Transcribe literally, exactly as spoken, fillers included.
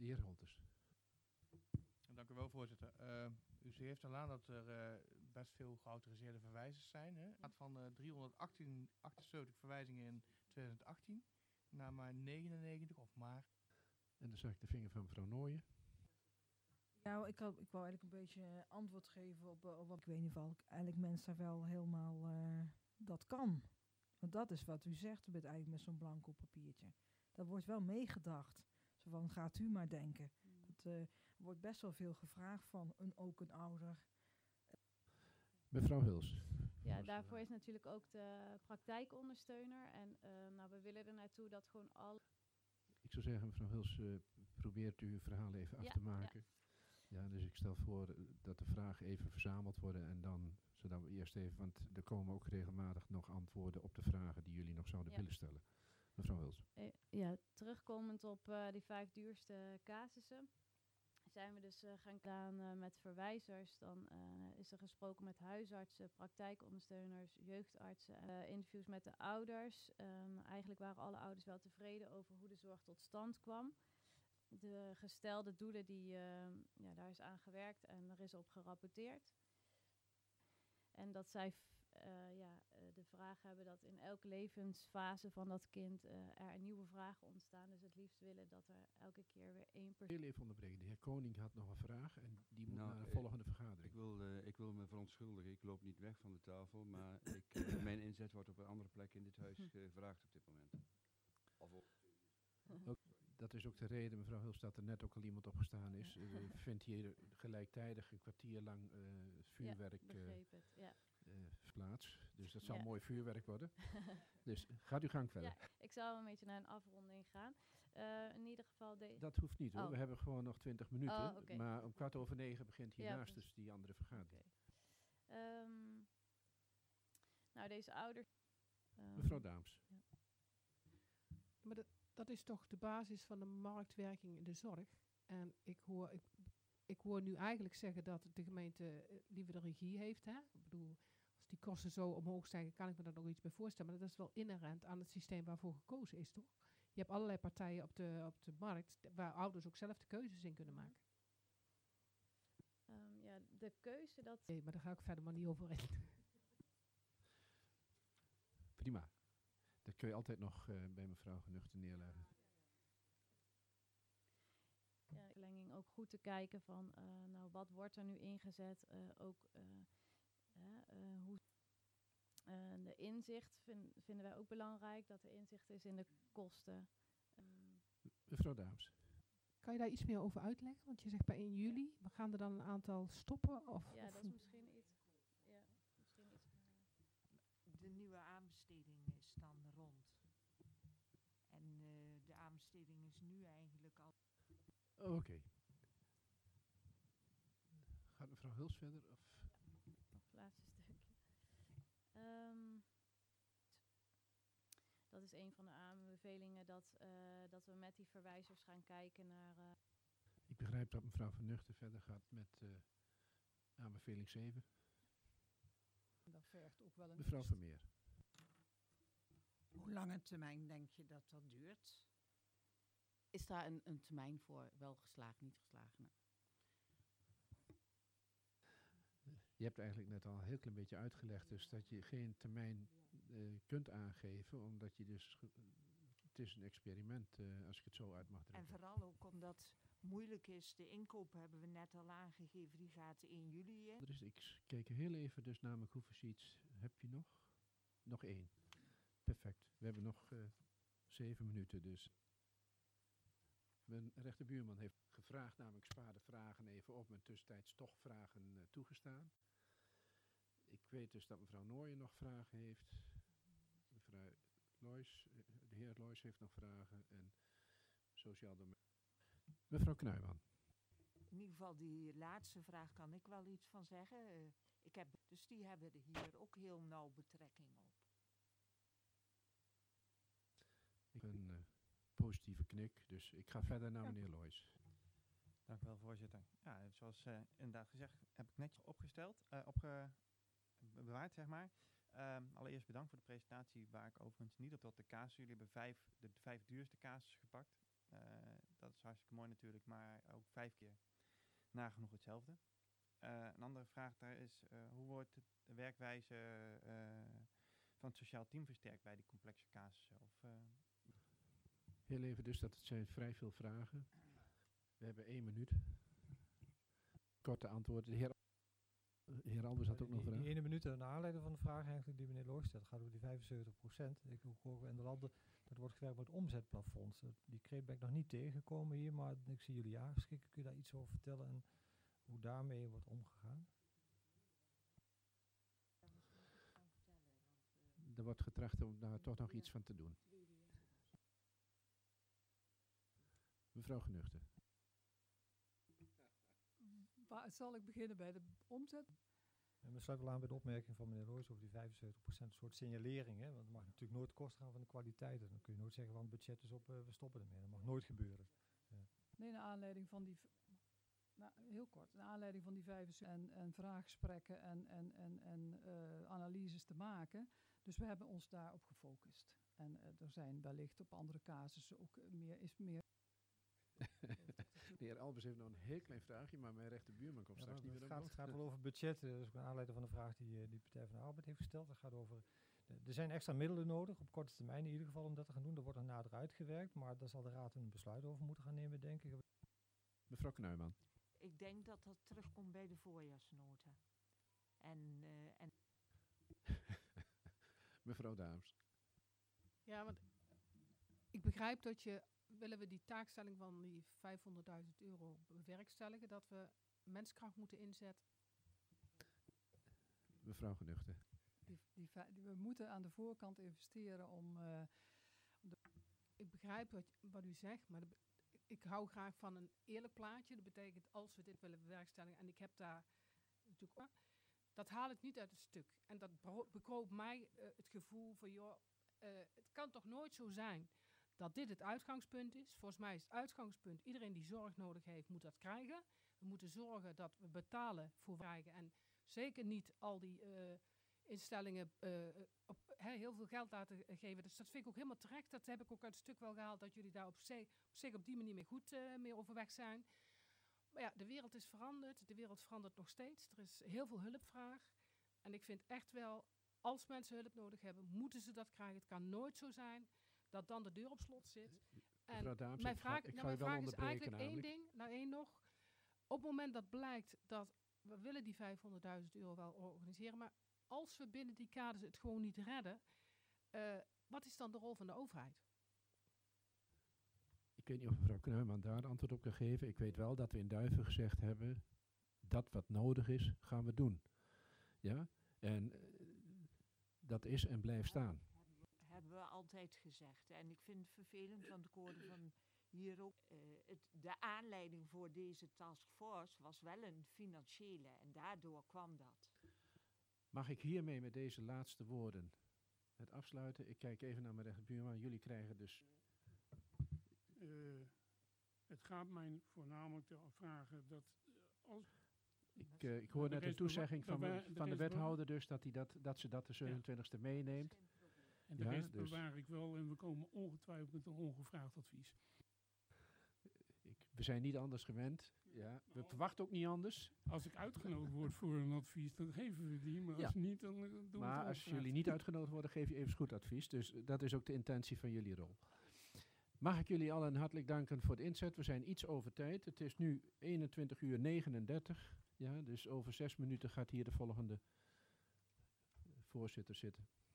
De heer Holters. Dank u wel, voorzitter. Uh, u heeft al aan dat er uh, best veel geautoriseerde verwijzers zijn. Hè? Het gaat van uh, driehonderdachtenzeventig verwijzingen in twintig achttien naar maar negenennegentig of maar. En dan zag ik de vinger van mevrouw Nooyen. Ja, ik, had, ik wou eigenlijk een beetje antwoord geven op, op wat ik weet niet of eigenlijk mensen wel helemaal uh, dat kan. Want dat is wat u zegt, u bent eigenlijk met zo'n blanco papiertje. Dat wordt wel meegedacht. Zo van, gaat u maar denken. Mm. Dat uh, wordt best wel veel gevraagd van een, ook een ouder. Mevrouw Huls. Ja, daarvoor is natuurlijk ook de praktijkondersteuner. En uh, nou, we willen er naartoe dat gewoon al... Ik zou zeggen, mevrouw Huls, uh, probeert u uw verhaal even af ja, te maken. Ja. ja, dus ik stel voor uh, dat de vragen even verzameld worden en dan, zodat we eerst even, want er komen ook regelmatig nog antwoorden op de vragen die jullie nog zouden ja. willen stellen. Mevrouw Huls. Uh, ja, terugkomend op uh, die vijf duurste casussen, zijn we dus uh, gaan gaan uh, met verwijzers. Dan uh, is er gesproken met huisartsen, praktijkondersteuners, jeugdartsen, uh, interviews met de ouders. Um, eigenlijk waren alle ouders wel tevreden over hoe de zorg tot stand kwam. De gestelde doelen, die, uh, ja, daar is aan gewerkt en er is op gerapporteerd. En dat zij f- uh, ja, uh, de vraag hebben dat in elke levensfase van dat kind uh, er nieuwe vragen ontstaan. Dus het liefst willen dat er elke keer weer één persoon... Heel even onderbreken. De heer Koning had nog een vraag en die moet nou, naar de uh, volgende vergadering. Ik wil, uh, ik wil me verontschuldigen. Ik loop niet weg van de tafel, maar ik, uh, mijn inzet wordt op een andere plek in dit huis gevraagd op dit moment. Of op... Ook, dat is ook de reden, mevrouw Huls, dat er net ook al iemand opgestaan is. U uh, vindt hier gelijktijdig een kwartier lang uh, vuurwerk ja, begreep het, ja. uh, plaats. Dus dat zal ja. mooi vuurwerk worden. Dus gaat uw gang verder. Ja, ik zou een beetje naar een afronding gaan. Uh, in ieder geval... De dat hoeft niet hoor, oh. we hebben gewoon nog twintig minuten. Oh, okay. Maar om kwart over negen begint hiernaast ja, dus die andere vergadering. Okay. Um, nou, deze ouders... Um, mevrouw Daams. Ja. Maar dat... Dat is toch de basis van de marktwerking in de zorg. En ik hoor, ik, ik hoor nu eigenlijk zeggen dat de gemeente uh, liever de regie heeft. Hè? Ik bedoel, als die kosten zo omhoog stijgen, kan ik me daar nog iets bij voorstellen. Maar dat is wel inherent aan het systeem waarvoor gekozen is, toch? Je hebt allerlei partijen op de, op de markt waar ouders ook zelf de keuzes in kunnen maken. Um, ja, de keuze dat... Nee, maar daar ga ik verder maar niet over in. Prima. Dat kun je altijd nog uh, bij mevrouw Genuchten neerleggen. Ja, verlenging ook goed te kijken van, uh, nou, wat wordt er nu ingezet? Uh, ook uh, uh, hoe uh, de inzicht vind, vinden wij ook belangrijk, dat er inzicht is in de kosten. Um, mevrouw Daams. Kan je daar iets meer over uitleggen? Want je zegt bij één juli, maar gaan er dan een aantal stoppen? Of, ja, of dat is misschien iets. Ja, misschien iets. De nieuwe aanbesteding is dan rond. En uh, de aanbesteding is nu eigenlijk al... Oh, oké. Okay. Gaat mevrouw Huls verder? Of? Ja, nog het laatste stukje. Um, dat is een van de aanbevelingen, dat, uh, dat we met die verwijzers gaan kijken naar... Uh Ik begrijp dat mevrouw Van Nuchten verder gaat met uh, aanbeveling zeven. Dat vergt ook wel een mevrouw tekst. Vermeer. Hoe lange termijn denk je dat dat duurt? Is daar een, een termijn voor? Wel geslagen, niet geslagen? Je hebt eigenlijk net al een heel klein beetje uitgelegd, dus dat je geen termijn uh, kunt aangeven, omdat je dus... Ge- het is een experiment, uh, als ik het zo uit mag drukken. En vooral ook omdat het moeilijk is. De inkoop hebben we net al aangegeven, die gaat één juli in. Er is, ik keek heel even dus naar mijn hoeveel heb je nog? Nog één. Perfect. We hebben nog uh, zeven minuten dus. Mijn rechterbuurman heeft gevraagd, namelijk spaar de vragen even op en tussentijds toch vragen uh, toegestaan. Ik weet dus dat mevrouw Nooyen nog vragen heeft. Mevrouw Loijs, de heer Loijs heeft nog vragen en sociaal domein. Mevrouw Knuijman. In ieder geval die laatste vraag kan ik wel iets van zeggen. Uh, ik heb, dus die hebben er hier ook heel nauw betrekking op. Ik heb een uh, positieve knik, dus ik ga verder naar meneer Loijs. Dank u wel, voorzitter. Ja, zoals uh, inderdaad gezegd, heb ik netjes opgesteld, uh, opge- bewaard, zeg maar. Um, allereerst bedankt voor de presentatie, waar ik overigens niet op tot de casus. Jullie hebben vijf, de vijf duurste casus gepakt. Uh, dat is hartstikke mooi natuurlijk, maar ook vijf keer nagenoeg hetzelfde. Uh, een andere vraag daar is, uh, hoe wordt de werkwijze uh, van het sociaal team versterkt bij die complexe casussen? Of, uh, Heel even dus, dat het zijn vrij veel vragen. We hebben één minuut. Korte antwoorden. De heer, de heer Albers had ook nog een vraag. Die ene minuut, naar aanleiding van de vraag eigenlijk die meneer Looy stelt, gaat over die vijfenzeventig procent. Ik hoor in de landen, dat wordt gewerkt met omzetplafonds. Die kreet ben ik nog niet tegengekomen hier, maar ik zie jullie aangeschikt. Kun je daar iets over vertellen en hoe daarmee wordt omgegaan? Er wordt getracht om daar toch nog iets van te doen. Mevrouw Genuchte. Waar zal ik beginnen bij de omzet? En we sluiten wel aan bij de opmerking van meneer Looijs over die vijfenzeventig procent, een soort signalering. Hè? Want het mag natuurlijk nooit kosten gaan van de kwaliteit. Dan kun je nooit zeggen, van het budget is op, uh, we stoppen ermee. Dat mag nooit gebeuren. Ja. Nee, naar aanleiding van die... Nou, heel kort, naar aanleiding van die vijfenzeventig en, en vraaggesprekken en, en, en, en uh, analyses te maken. Dus we hebben ons daarop gefocust. En uh, er zijn wellicht op andere casussen ook uh, meer, is meer... De heer Albers heeft nog een heel klein vraagje, maar mijn rechterbuurman komt Ja, straks niet meer het op. gaat, het gaat wel over budget. Dat is ook een aanleiding van de vraag die uh, die Partij van de Arbeid heeft gesteld. Het gaat over... De, er zijn extra middelen nodig, op korte termijn in ieder geval, om dat te gaan doen. Er wordt er nader uitgewerkt, maar daar zal de Raad een besluit over moeten gaan nemen, denk ik. Mevrouw Knuijman. Ik denk dat dat terugkomt bij de voorjaarsnota. En, uh, en Mevrouw Daams. Ja, want ik begrijp dat je, willen we die taakstelling van die vijfhonderdduizend euro bewerkstelligen, dat we menskracht moeten inzetten. Mevrouw Genuchte. Die, die, die, we moeten aan de voorkant investeren om... Uh, om de ik begrijp wat, wat u zegt, maar de, ik hou graag van een eerlijk plaatje. Dat betekent, als we dit willen bewerkstelligen, en ik heb daar natuurlijk ook, dat haal ik niet uit het stuk. En dat bekroopt mij uh, het gevoel van, joh, uh, het kan toch nooit zo zijn dat dit het uitgangspunt is. Volgens mij is het uitgangspunt, iedereen die zorg nodig heeft, moet dat krijgen. We moeten zorgen dat we betalen voor krijgen. En zeker niet al die uh, instellingen uh, op, he, heel veel geld laten geven. Dus dat vind ik ook helemaal terecht. Dat heb ik ook uit het stuk wel gehaald, dat jullie daar op, zich op, zich op die manier mee goed uh, mee overweg zijn. Maar ja, de wereld is veranderd. De wereld verandert nog steeds. Er is heel veel hulpvraag. En ik vind echt wel, als mensen hulp nodig hebben, moeten ze dat krijgen. Het kan nooit zo zijn dat dan de deur op slot zit. En Dames, mijn ik vraag, ga, ik nou, ga mijn vraag is namelijk. eigenlijk één ding, nou één nog. Op het moment dat blijkt dat we willen die vijfhonderdduizend euro wel organiseren, maar als we binnen die kaders het gewoon niet redden, uh, wat is dan de rol van de overheid? Ik weet niet of mevrouw Knuijman daar antwoord op kan geven. Ik weet wel dat we in Duiven gezegd hebben, dat wat nodig is, gaan we doen. Ja, en uh, dat is en blijft staan. Hebben we altijd gezegd. En ik vind het vervelend, want ik hoorde van hier ook. Uh, het, de aanleiding voor deze taskforce was wel een financiële en daardoor kwam dat. Mag ik hiermee met deze laatste woorden het afsluiten? Ik kijk even naar mijn rechterbuurman. Jullie krijgen dus... Uh, het gaat mij voornamelijk te vragen dat als... Ik, uh, ik hoor net een toezegging van, me, van de wethouder dus dat, dat, dat ze dat de zevenentwintigste ja. meeneemt. En de ja, rest dus bewaar ik wel en we komen ongetwijfeld met een ongevraagd advies. Ik, we zijn niet anders gewend. Ja. Nou, we verwachten ook niet anders. Als ik uitgenodigd word voor een advies, dan geven we die. Maar ja. als niet, dan, dan doen we maar het als jullie niet uitgenodigd worden, geef je even goed advies. Dus dat is ook de intentie van jullie rol. Mag ik jullie allen hartelijk danken voor het inzet. We zijn iets over tijd. Het is nu eenentwintig uur negenendertig. Ja, dus over zes minuten gaat hier de volgende voorzitter zitten.